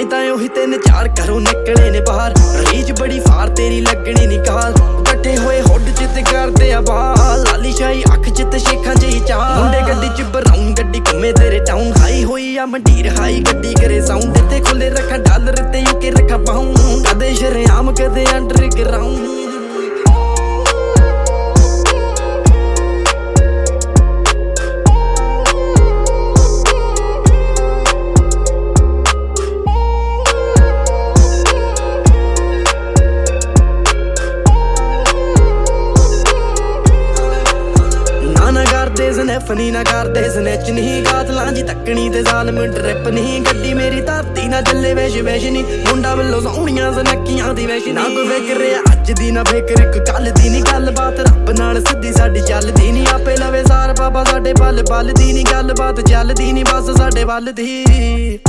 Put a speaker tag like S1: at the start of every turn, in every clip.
S1: ਤਾਂ ਉਹੀ 3-4 ਘਰੋਂ ਨਿਕਲੇ ਨੇ ਬਾਹਰ। ਰੀਝ ਬੜੀ ਫਾਰ ਤੇਰੀ ਲੱਗਣੀ ਨੀ ਕਾਲ, ਇਕੱਠੇ ਹੋਏ ਹੁੱਡ ਚ ਤੇ ਕਰਦੇ ਆ ਬਾਲ। ਲਾਲੀ ਸ਼ਾਹੀ ਅੱਖ ਚ ਤੇ ਸ਼ੇਖਾਂ ਜਿਹੀ ਚਾਲ, ਮੁੰਡੇ ਗੱਡੀ ਚ ਬਰਾਊਨ ਗੱਡੀ ਘੁੰਮੇ ਤੇਰੇ ਟਾਊਨ। ਹਾਈ ਹੋਈ ਆ ਮੰਡੀਰ ਹਾਈ ਗੱਡੀ ਕਰੇ ਸਾਊਂਡ, ਇੱਥੇ ਖੁੱਲੇ ਰੱਖਾਂ ਡਾਲਰ ਤੇ ਯੂਕੇ ਰੱਖਾਂ ਪਾਊਂਡ। ਕਦੇ ਸ਼ਰੇਆਮ ਕਦੇ ਅੰਡਰਗਰਾਊਂਡ। ਫਨੀ ਨਾ ਕਰਦੇ ਸਨੈਚ ਨਹੀਂ, ਕਾਤਲਾਂ ਜੀ ਤੱਕਣੀ ਤੇ ਜ਼ਾਲਮ ਟ੍ਰਿਪ ਨਹੀਂ। ਗੱਡੀ ਮੇਰੀ ਧਰਤੀ ਨਾ ਚੱਲੇ ਵੈਸ਼ ਵੈਸ਼ ਨੀ, ਮੁੰਡਾ ਵੱਲੋਂ ਸੋਹਣੀਆਂ ਸਨੱਕੀਆਂ ਦੀ ਵੈਸ਼। ਨਾ ਕੋਈ ਫਿਕਰ ਅੱਜ ਦੀ ਨਾ ਫਿਕਰ ਇੱਕ ਕੱਲ ਦੀ ਨੀ, ਗੱਲਬਾਤ ਰੱਬ ਨਾਲ ਸਿੱਧੀ ਸਾਡੀ ਚੱਲਦੀ ਨੀ। ਆਪੇ ਲਵੇ ਸਾਰ ਬਾਬਾ ਸਾਡੇ ਪਲ ਪਲ ਦੀ ਨੀ, ਗੱਲਬਾਤ ਚੱਲਦੀ ਨੀ ਬਸ ਸਾਡੇ ਵੱਲ ਦੀ।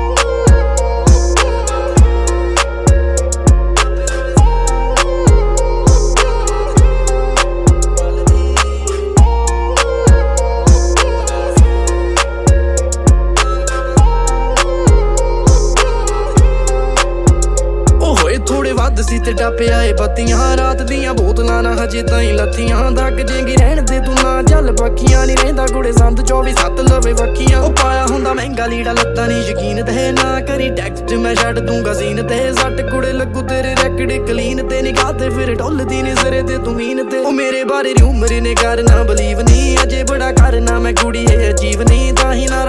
S1: ਥੋੜੇ ਵੱਧ ਸੀ ਤੇ ਟੱਪਿਆ ਏ ਬੱਤੀਆਂ, ਰਾਤ ਦੀਆਂ ਬੋਤਲਾਂ ਨਾ ਹਜੇ ਤਾਈਂ ਲੱਥੀਆਂ। ਦੱਗ ਜੇਗੀ ਰਹਿਣ ਦੇ ਤੂੰ ਨਾ ਚੱਲ ਪੱਖੀਆਂ, ਨੀ ਰਹਿੰਦਾ ਕੁੜੇ ਸੰਦ 24/7 ਲਵੇ ਵੱਖੀਆਂ। ਉਹ ਪਾਇਆ ਹੁੰਦਾ ਮਹਿੰਗਾ ਲੀੜਾ ਲੱਤਾਂ ਨੀ ਯਕੀਨ ਤੇ, ਨਾ ਕਰੀ ਟੈਕਸਟ ਮੈਂ ਛੱਡ ਦੂੰਗਾ ਸੀਨ ਤੇ। ਸੱਟ ਕੁੜੇ ਲੱਗੂ ਤੇਰੇ ਰੈਕਡ ਕਲੀਨ ਤੇ, ਨਿਗਾਹ ਤੇ ਫਿਰ ਢੁੱਲਦੀ ਨੀ ਸਿਰੇ ਤੇ ਤੂੰ ਮੀਨ ਤੇ। ਉਹ ਮੇਰੇ ਬਾਰੇ ਰਿਊਮਰ ਨੇ ਕਰਨਾ ਬਲੀਵ ਨੀ, ਅਜੇ ਬੜਾ ਕਰਨਾ ਮੈਂ ਕੁੜੀ ਇਹ ਅਜੀਬ ਨੀ, ਤਾਂ ਹੀ ਨਾ